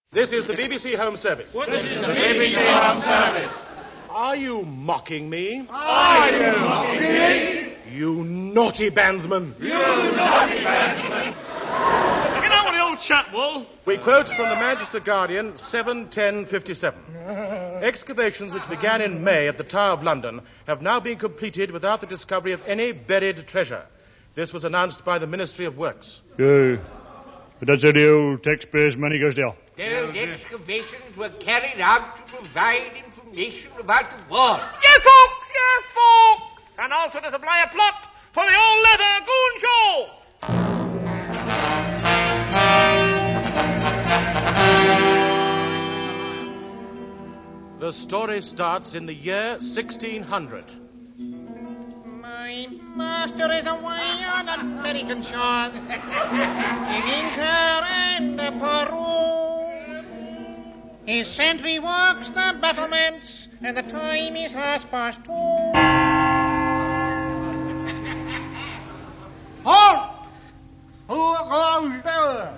This is the BBC Home Service. This is the BBC Home Service. Are you mocking me? Are you mocking me? You naughty bandsman. You naughty bandsman. Get on with the old chat, Wall. We quote from the Manchester Guardian, 7/10/57. Excavations which began in May at the Tower of London have now been completed without the discovery of any buried treasure. This was announced by the Ministry of Works. But that's how the old taxpayers' money goes there. Those excavations were carried out to provide information about the war. Yes, folks! And also to supply a plot for the old leather goon show. The story starts in the year 1600. My master is away on American shores, in Inca and Peru. His sentry walks the battlements, and the time is 2:30. Halt! Who goes there?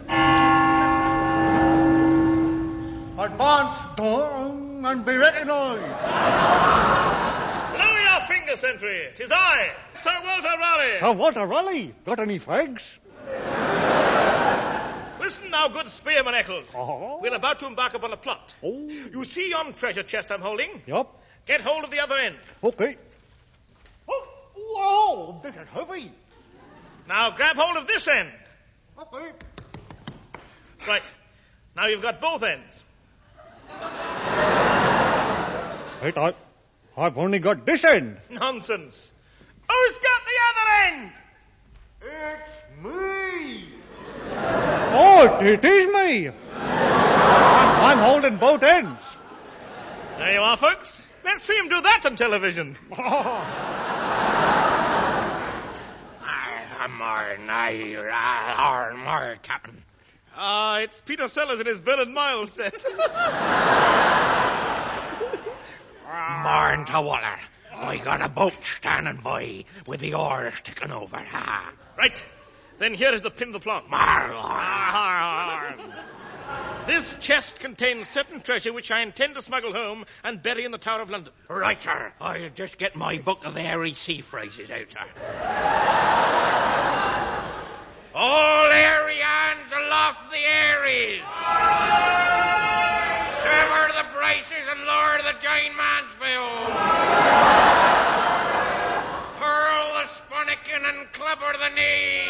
Advance, down, and be recognized. Blow your finger, sentry. 'Tis I, Sir Walter Raleigh. Sir Walter Raleigh? Got any fags? Listen now, good spearman Eccles. Uh-huh. We're about to embark upon a plot. Oh. You see yon treasure chest I'm holding? Yup. Get hold of the other end. Okay. Oh, whoa, this is heavy. Now grab hold of this end. Okay. Right. Now you've got both ends. Wait, I've only got this end. Nonsense. Who's got the other end? It's me. Oh, it is me. I'm holding both ends. There you are, folks. Let's see him do that on television. More, Captain. It's Peter Sellers in his Bernard Miles set. Morn to Waller. I got a boat standing by with the oars sticking over. Ha. Right. Then here is the pin of the plot. This chest contains certain treasure which I intend to smuggle home and bury in the Tower of London. Right, sir. I'll just get my book of airy sea phrases out, sir. All Arians aloft the Aries. Sever the braces and lower the giant Mansfield. Hurl the spinnaken and clubber the knee.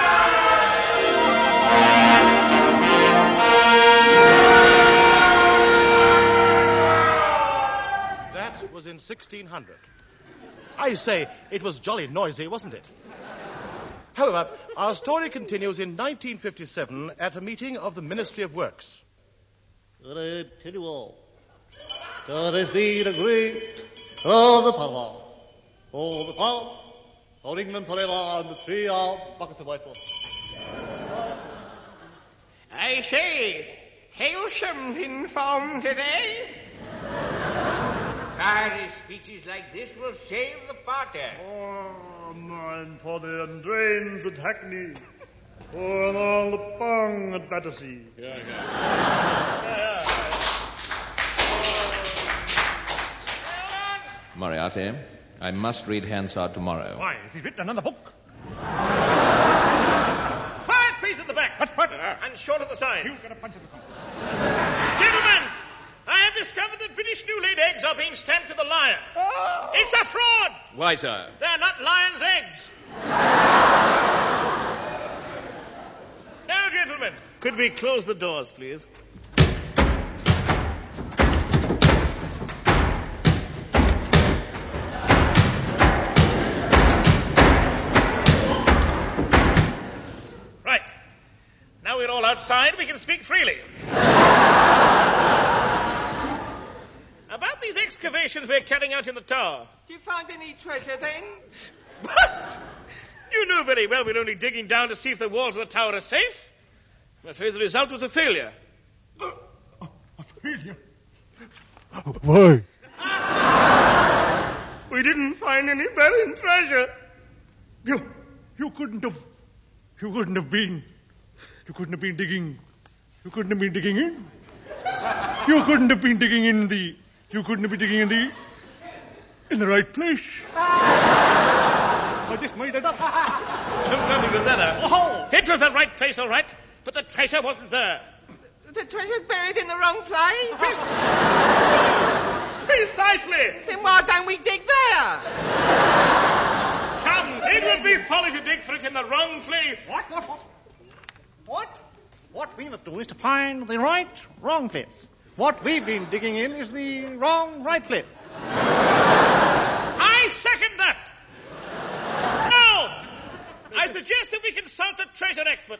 That was in 1600. I say, it was jolly noisy, wasn't it? However, our story continues in 1957 at a meeting of the Ministry of Works. I tell you all, there has been a great all the power, of England forever, and the 3 buckets of whitewash. I say, have something from today? Fiery speeches like this will save the party. Oh, mine for the Andrains at Hackney. For all the bung at Battersea. Moriarty, I must read Hansard tomorrow. Why, has he written another book? Quiet, please, at the back. What? And short at the sides. You got a punch in the front. Gentlemen, I have discovered that British new-laid eggs are being stamped with a lion. Oh. It's a fraud. Why, sir? They're not lion's eggs. Now, gentlemen, could we close the doors, please? Right. Now we're all outside, we can speak freely. About these excavations we're carrying out in the tower. Did you find any treasure then? What? You knew very well we're only digging down to see if the walls of the tower are safe. I'm afraid the result was a failure. A failure? Why? We didn't find any buried treasure. You couldn't have been digging. You couldn't have been digging in. You couldn't have been digging in the... You couldn't have been digging in the... in the right place. I just made it up. Not even that. Oh, it was the right place, all right, but the treasure wasn't there. The treasure's buried in the wrong place. Precisely. Then why don't we dig there? Come, it would be folly to dig for it in the wrong place. What we must do is to find the wrong place. What we've been digging in is the right place. I second that. Now, I suggest that we consult a treasure expert.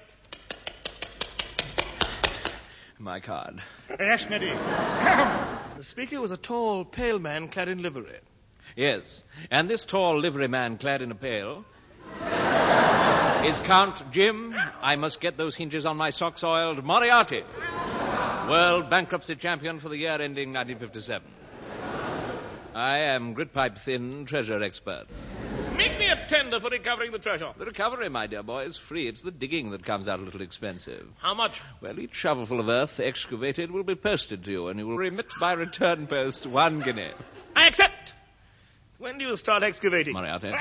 My card. Yes, Neddy. The speaker was a tall, pale man clad in livery. Yes, and this tall livery man clad in a pail is Count Jim. I must get those hinges on my socks oiled. Moriarty, world bankruptcy champion for the year ending 1957. I am Gritpipe Thin, treasure expert. Make me a tender for recovering the treasure. The recovery, my dear boy, is free. It's the digging that comes out a little expensive. How much? Well, each shovelful of earth excavated will be posted to you, and you will remit by return post 1 guinea. I accept. When do you start excavating? Moriarty.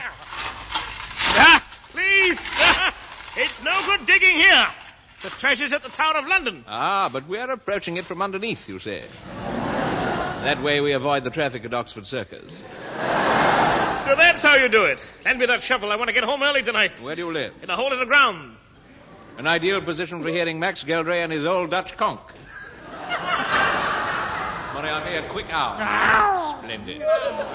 Please. It's no good digging here. The treasure's at the Tower of London. But we're approaching it from underneath, you see. That way we avoid the traffic at Oxford Circus. So that's how you do it. Lend me that shovel. I want to get home early tonight. Where do you live? In a hole in the ground. An ideal position for hearing Max Geldray and his old Dutch conch. Moriarty, a quick hour. Splendid.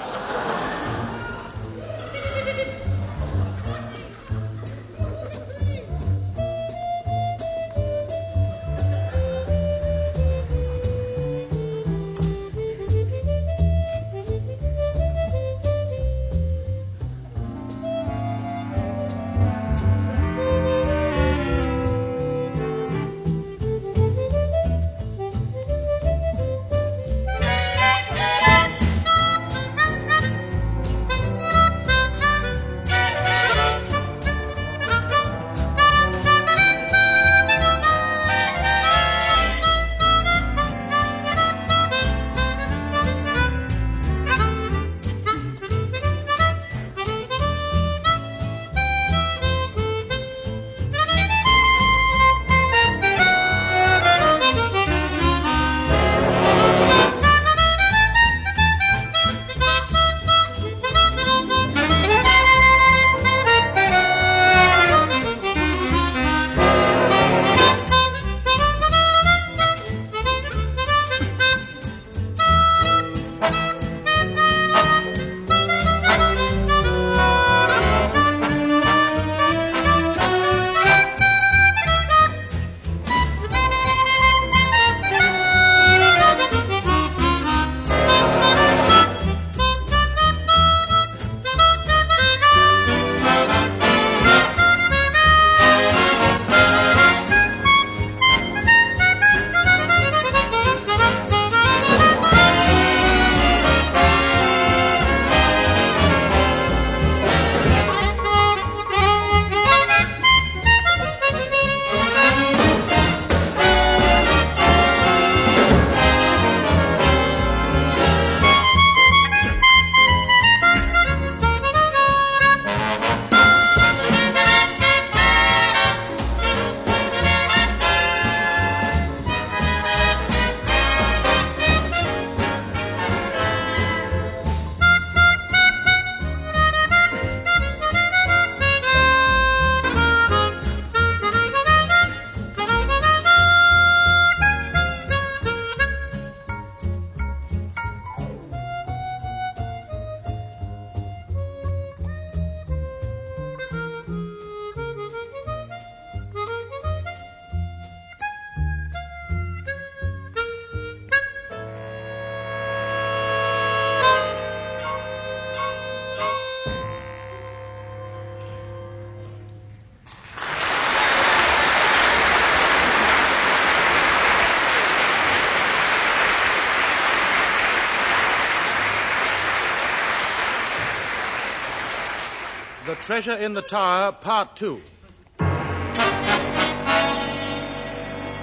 The Treasure in the Tower, Part 2.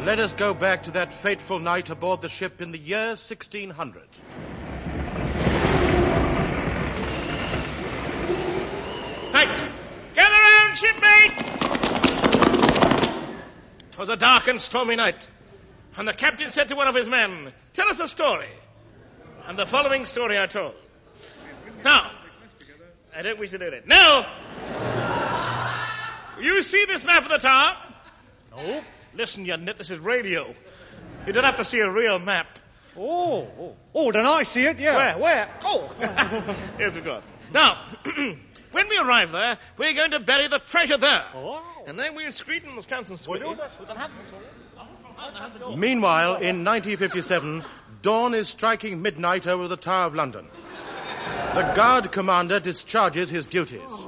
Let us go back to that fateful night aboard the ship in the year 1600. Right. Gather round, shipmate! It was a dark and stormy night, and the captain said to one of his men, "Tell us a story." And the following story I told. Now, I don't wish to do that. Now, you see this map of the tower? No. Listen, you nit, this is radio. You don't have to see a real map. Oh, then I see it, yeah. Where? Oh. Yes, of course. Now, when we arrive there, we're going to bury the treasure there. Oh. And then we'll screed in Wisconsin Street. Meanwhile, in 1957, dawn is striking midnight over the Tower of London. The guard commander discharges his duties.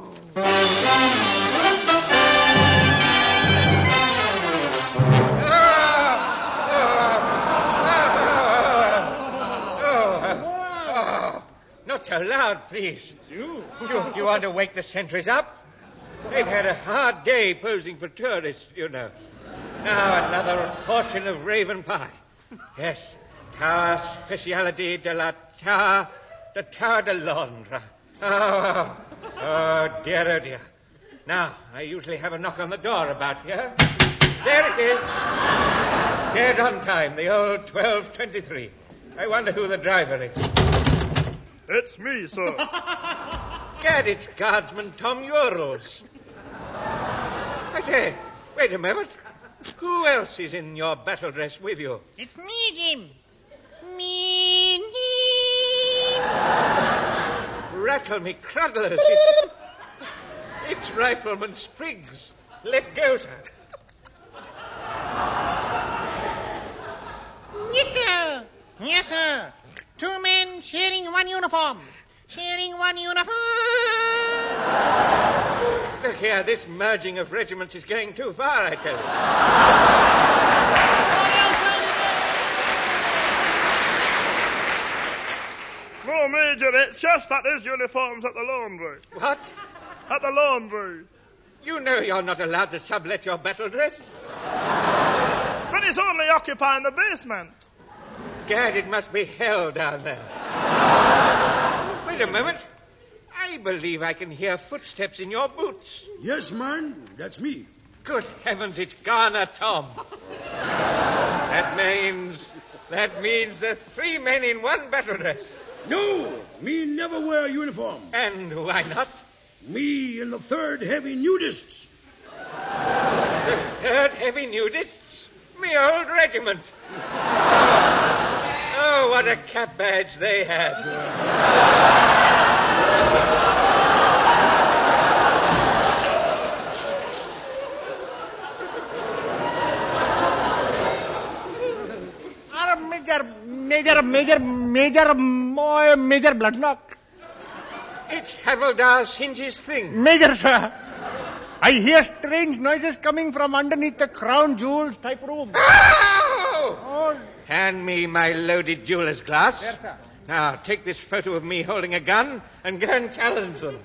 Not so loud, please. Do you want to wake the sentries up? They've had a hard day posing for tourists, you know. Now another portion of raven pie. Yes, Tower Speciality de la Tower, the Tower de Londres. Oh, dear, oh, dear. Now, I usually have a knock on the door about here. There it is. Dead on time, the old 1223. I wonder who the driver is. It's me, sir. Gad, it's Guardsman Tom Urals. I say, wait a moment. Who else is in your battle dress with you? It's me, Jim. Me. Rattle me cruddlers. It's Rifleman Spriggs. Let go, sir. Yes, sir. Yes, sir. 2 men sharing one uniform. Look here, this merging of regiments is going too far, I tell you. No, Major, it's just that his uniform's at the laundry. What? At the laundry. You know you're not allowed to sublet your battle dress. But it's only occupying the basement. Gad, it must be hell down there. Wait a moment. I believe I can hear footsteps in your boots. Yes, man, that's me. Good heavens, it's Garner Tom. That means there's 3 men in one battle dress. No, me never wear a uniform. And why not? Me and the 3rd Heavy Nudists. The 3rd Heavy Nudists? Me old regiment. Oh, what a cap badge they had. Major Bloodlock. It's Havildar Singe's thing. Major, sir. I hear strange noises coming from underneath the crown jewels type room. Oh! Hand me my loaded jeweler's glass. Yes, sir. Now, take this photo of me holding a gun and go and challenge them.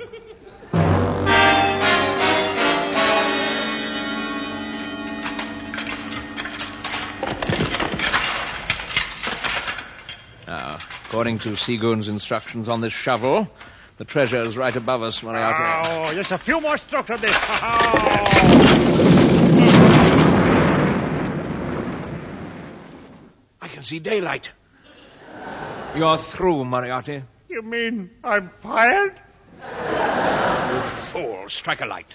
Now, according to Seagoon's instructions on this shovel, the treasure is right above us, Moriarty. Oh, just a few more strokes of this. I can see daylight. You're through, Moriarty. You mean I'm fired? You fool. Strike a light.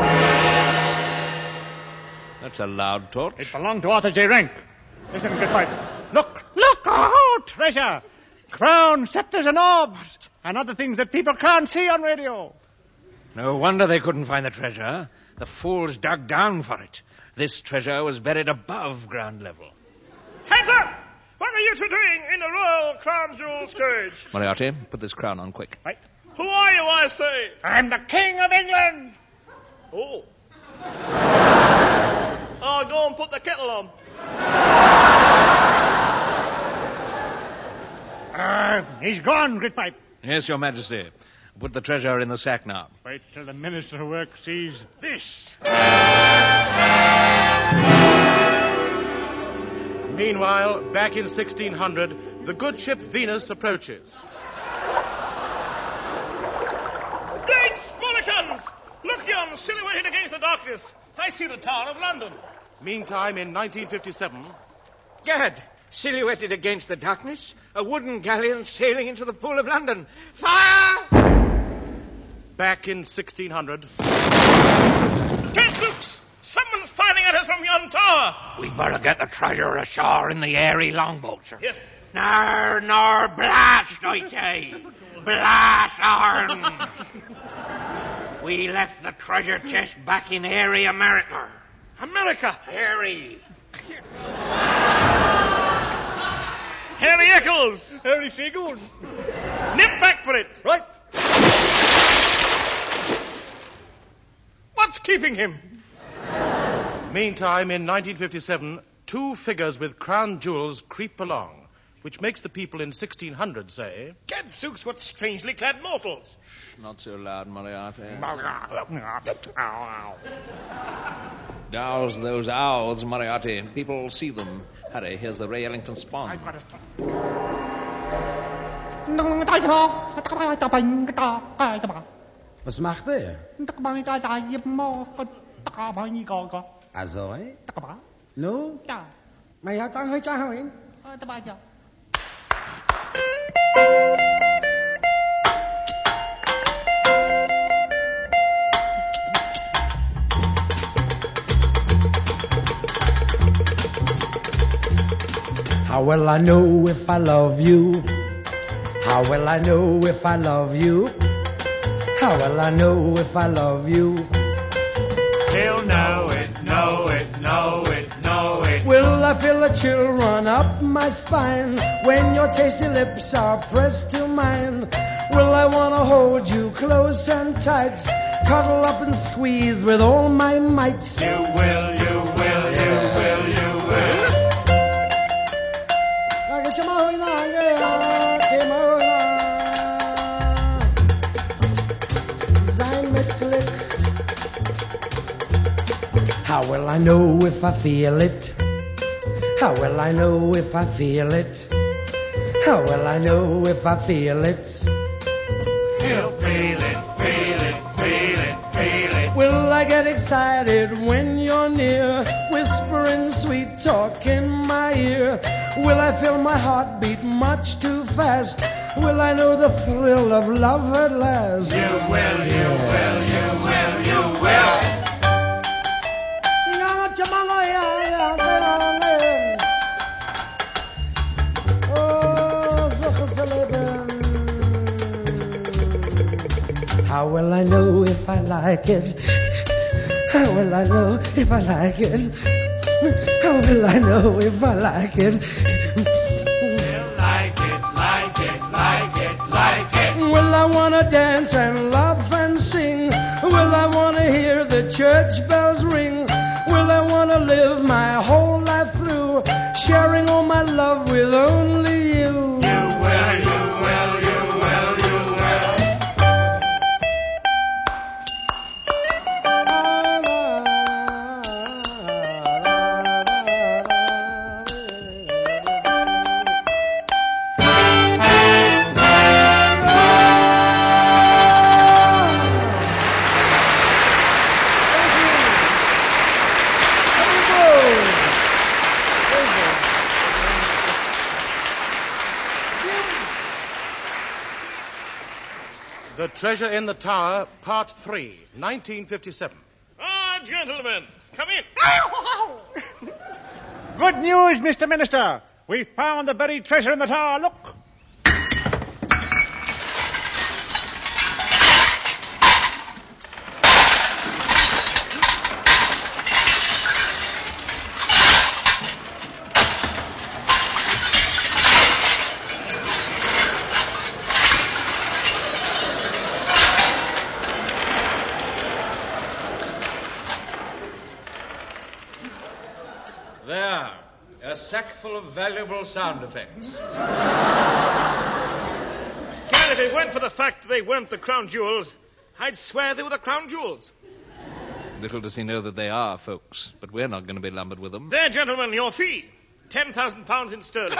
That's a loud torch. It belonged to Arthur J. Rank. Listen, good fight. Look! Oh, treasure! Crown, scepters, and orbs. And other things that people can't see on radio. No wonder they couldn't find the treasure. The fools dug down for it. This treasure was buried above ground level. Hands up! What are you two doing in the Royal Crown Jewels cage? Moriarty, put this crown on quick. Right. Who are you, I say? I'm the King of England. Oh. I'll go and put the kettle on. He's gone, Gritpipe. Yes, Your Majesty. Put the treasure in the sack now. Wait till the Minister of Work sees this. Meanwhile, back in 1600, the good ship Venus approaches. Great Spollikins! Look yon, silhouetted against the darkness. I see the Tower of London. Meantime, in 1957... Gad, silhouetted against the darkness, a wooden galleon sailing into the Pool of London. Fire! Back in 1600... Gadzooks! Someone's firing at us from yon tower. We'd better get the treasure ashore in the airy longboat, sir. Yes. Nor, blast, I say. Blast, arm. We left the treasure chest back in airy America. America? Airy. Harry Eccles. Harry Seagoon. Nip back for it. Right. What's keeping him? Meantime, in 1957, two figures with crown jewels creep along, which makes the people in 1600 say... Gadzooks, what strangely clad mortals. Shh, not so loud, Moriarty. Douse those owls, Moriarty. People see them. Harry, here's the Ray Ellington Spawn. I've got it. Was macht er? Also, no? Ja. Mày hãy tăng hơi cha hỏi. How will I know if I love you? How will I know if I love you? How will I know if I love you? He'll know it, know it, know it, know it. Will I feel a chill run up my spine when your tasty lips are pressed to mine? Will I want to hold you close and tight, cuddle up and squeeze with all my might? You will, you will, you will, you will. How will I know if I feel it? How will I know if I feel it? How will I know if I feel it? He'll feel it, feel it, feel it, feel it. Will I get excited when you're near, whispering sweet talk in my ear? Will I feel my heart beat much too fast? Will I know the thrill of love at last? You will, you will, you will, you will. How will I know if I like it? How will I know if I like it? How will I know if I like it? He'll like it, like it, like it, like it. Will I want to dance and laugh and sing? Will I want to hear the church bells ring? Will I want to live my whole life through, sharing all my love with only you? You will, you will, you will, you will. The Treasure in the Tower, Part 3, 1957. Ah, gentlemen, come in. Good news, Mr. Minister. We found the buried treasure in the tower. Look. There. A sack full of valuable sound effects. Gad, if it weren't for the fact they weren't the crown jewels, I'd swear they were the crown jewels. Little does he know that they are, folks. But we're not going to be lumbered with them. There, gentlemen, your fee. £10,000 in sterling.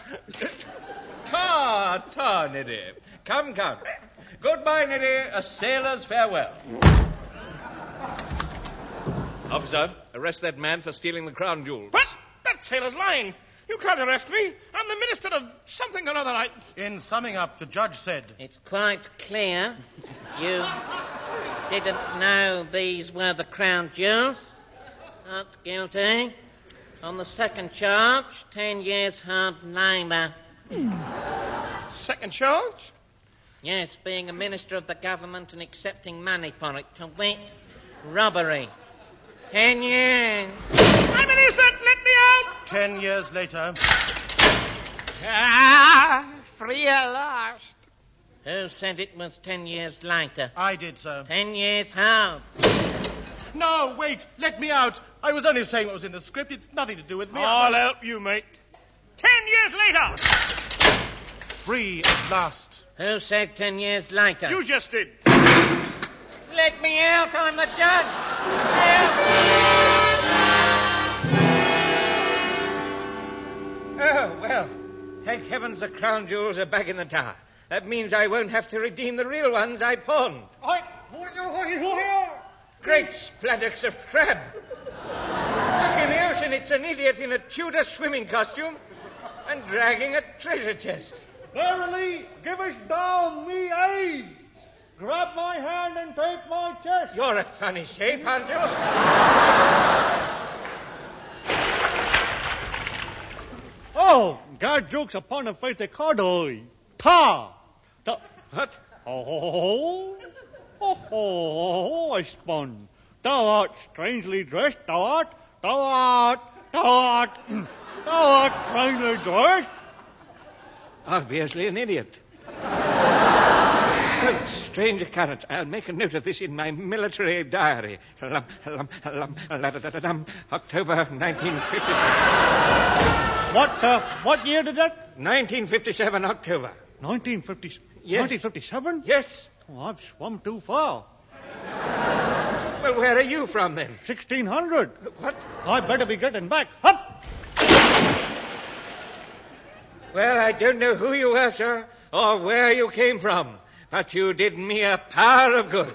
Ta, Niddy. Come. Goodbye, Niddy. A sailor's farewell. Officer, arrest that man for stealing the crown jewels. What? That sailor's lying. You can't arrest me. I'm the minister of something or other. In summing up, the judge said... It's quite clear you didn't know these were the crown jewels. Not guilty. On the second charge, 10 years hard labour. Second charge? Yes, being a minister of the government and accepting money for it, to wit, robbery. 10 years. I'm innocent, let me out! 10 years later... Free at last. Who said it was 10 years later? I did, sir. 10 years hard. No, wait, let me out. I was only saying what was in the script. It's nothing to do with me. I'll help you, mate. 10 years later. Free at last. Who said 10 years later? You just did. Let me out, I'm the judge. Oh, well, thank heavens the crown jewels are back in the tower. That means I won't have to redeem the real ones I pawned. Great splatters of crab. Look in the ocean, it's an idiot in a Tudor swimming costume and dragging a treasure chest. Verily, give us down me aid. Grab my hand and take my chest. You're a funny shape, aren't you? Oh, God jokes upon a face they cardoi. Ta! What? Oh, I spun. Thou art strangely dressed, thou art strangely dressed. Obviously an idiot. Oh, strange occurrence. I'll make a note of this in my military diary. October 1957. What year did that? 1957, October. 1950. Yes. 1957? Yes. Oh, I've swum too far. Well, where are you from, then? 1600. What? I better be getting back. Up! Well, I don't know who you were, sir, or where you came from, but you did me a power of good.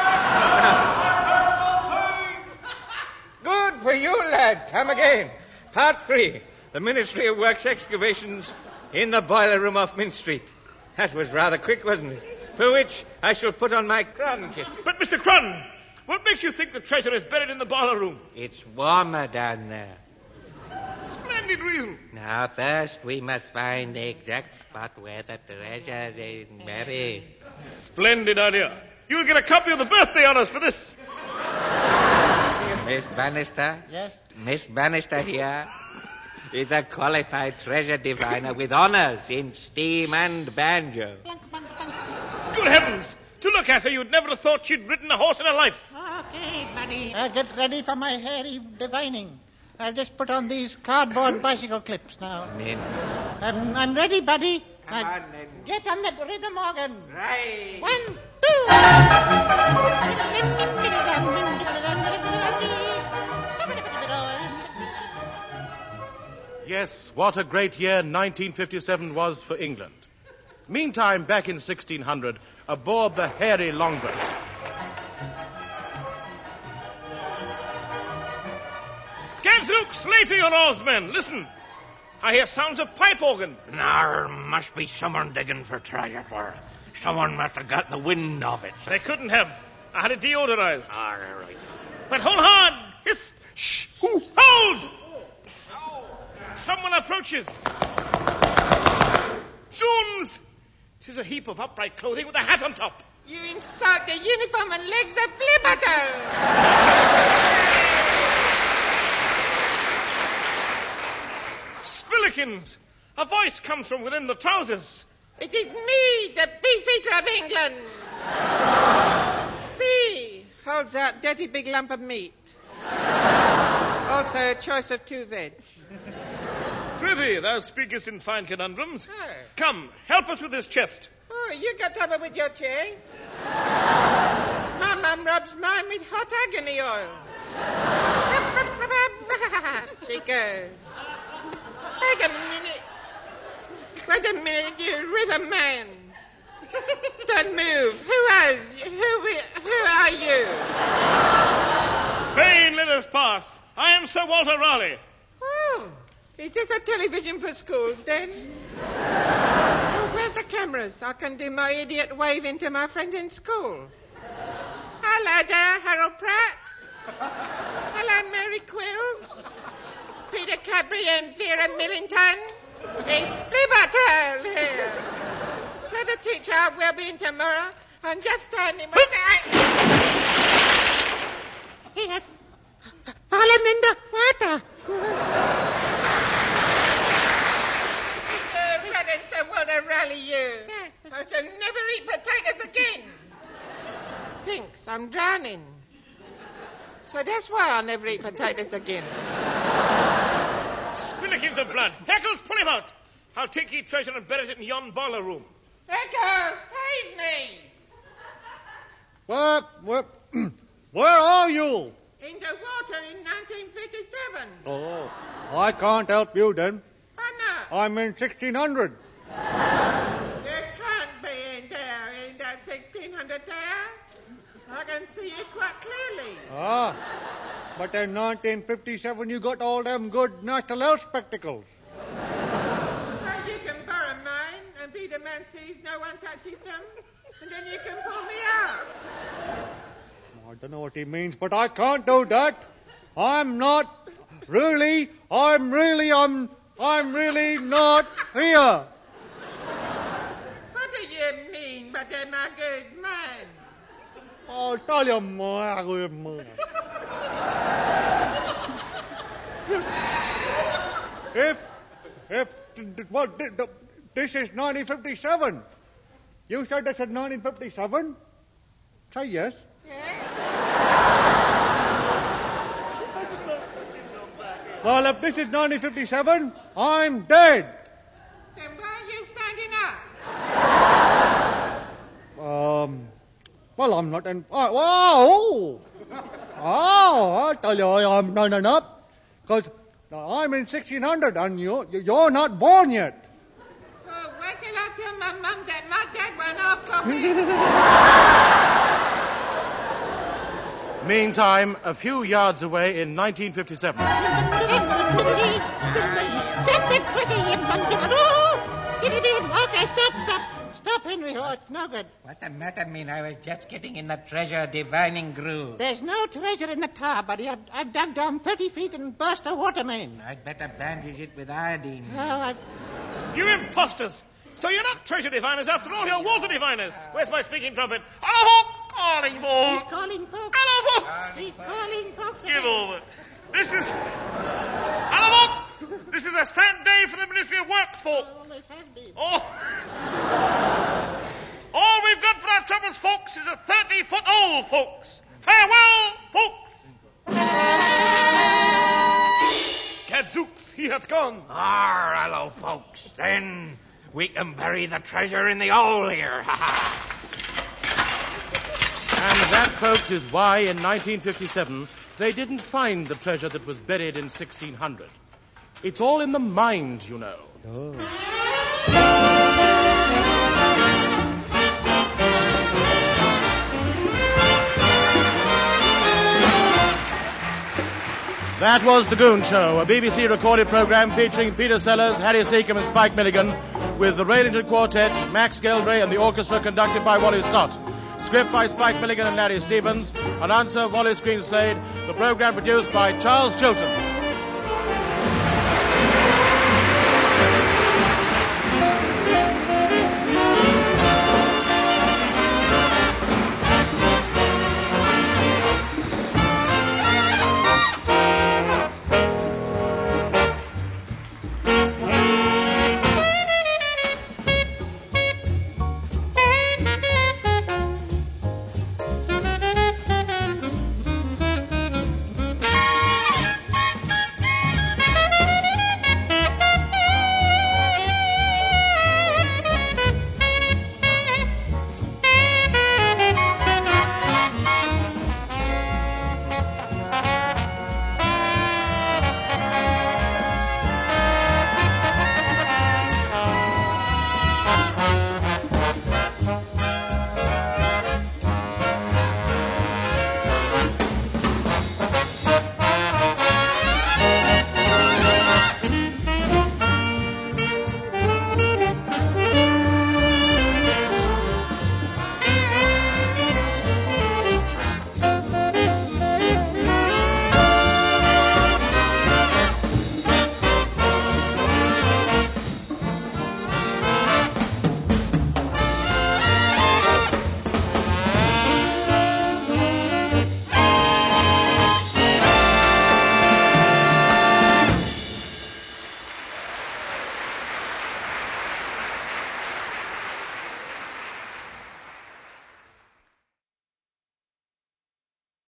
Good for you, lad. Come again. Part 3. The Ministry of Works excavations in the boiler room off Mint Street. That was rather quick, wasn't it? For which I shall put on my crown kit. But, Mr. Crun, what makes you think the treasure is buried in the boiler room? It's warmer down there. Splendid reason. Now, first we must find the exact spot where the treasure is buried. Splendid idea. You'll get a copy of the birthday honors for this. Miss Bannister? Yes? Miss Bannister here is a qualified treasure diviner with honors in steam and banjo. Good heavens! To look at her, you'd never have thought she'd ridden a horse in her life. Okay, buddy. Get ready for my hairy divining. I'll just put on these cardboard bicycle clips now. I'm ready, buddy. Come on, then. Get on that rhythm organ. Right. 1, 2. Yes, what a great year 1957 was for England. Meantime, back in 1600, aboard the hairy longboat. Gadzooks, lay to your oars, men. Listen. I hear sounds of pipe organ. There must be someone digging for treasure for it. Someone must have got the wind of it. They couldn't have. I had it deodorized. All right. But hold hard. Hiss. Shh. Hold! Someone approaches. Zoons! 'Tis a heap of upright clothing with a hat on top. You insult the uniform and legs of Blibberton! Spillikins! A voice comes from within the trousers. It is me, the Beefeater of England. See, holds out dirty big lump of meat. Also a choice of 2 veg. Prithee, thou speakest in fine conundrums. Oh. Come, help us with this chest. Oh, you got trouble with your chest? My mum rubs mine with hot agony oil. She goes. Wait a minute, you rhythm man. Don't move. Who are you? Vain livers pass. I am Sir Walter Raleigh. Oh, is this a television for schools then? Oh, where's the cameras? I can do my idiot waving to my friends in school. Hello there, Harold Pratt. Hello, Mary Quills. Peter Cadbury and Vera Millington. It's Blibbertail here. Tell the teacher we'll be in tomorrow and just stand him with He has fallen in the water. Mr. Reddens, I want to rally you. I shall never eat potatoes again. Thinks I'm drowning. So that's why I'll never eat potatoes again. Spillikins of blood. Heckles, pull him out. I'll take ye treasure and bury it in yon boiler room. Echo, save me! Where are you? In the water in 1957. Oh, I can't help you then. Why not? I'm in 1600. You can't be in there in that 1600 there. I can see you quite clearly. Ah, but in 1957 you got all them good National Health spectacles. Well, you can borrow mine and be the man sees no one touches them, and then you can pull me out. I don't know what he means, but I can't do that. I'm really not here. What do you mean, but I'm a good man? I'll tell you more, good man. This is 1957. You said this is 1957? Say yes. Well, if this is 1957, I'm dead. Then why are you standing up? Well, I'm not in... Oh, I tell you I'm standing up. Because I'm in 1600 and you're not born yet. Oh, wait till I tell my mum that my dad went off coffee. Meantime, a few yards away in 1957. Okay, stop, Henry. Oh, it's no good. What's the matter, mean? I was just getting in the treasure divining groove. There's no treasure in the tar, buddy. I've dug down 30 feet and burst a water main. I'd better bandage it with iodine. You imposters! So you're not treasure diviners after all, you're water diviners. Where's my speaking trumpet? Hello, folks! Calling folks! He's calling folks. Hello, folks! He's calling folks. Give over. This is... Hello, folks! This is a sad day for the Ministry of Works, folks. Always has been. Oh. All we've got for our troubles, folks, is a 30-foot-old, folks. Farewell, folks! Gadzooks, he hath gone. Hello, folks. Then we can bury the treasure in the hole here. And that, folks, is why in 1957 they didn't find the treasure that was buried in 1600. It's all in the mind, you know. Oh. That was The Goon Show, a BBC recorded program featuring Peter Sellers, Harry Seacombe and Spike Milligan, with the Raylington Quartet, Max Geldray and the orchestra conducted by Wally Stott. Script by Spike Milligan and Larry Stevens. Announcer Wallace Greenslade. The program produced by Charles Chilton.